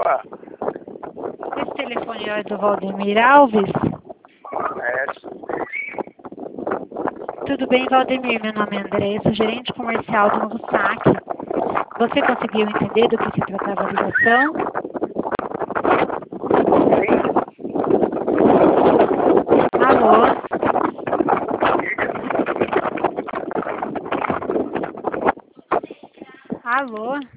falar. Esse telefone é do Valdemir Alves? É, Tudo bem, Valdemir? Meu nome é Andressa, gerente comercial do Novo Saque. Você conseguiu entender do que se tratava a ligação?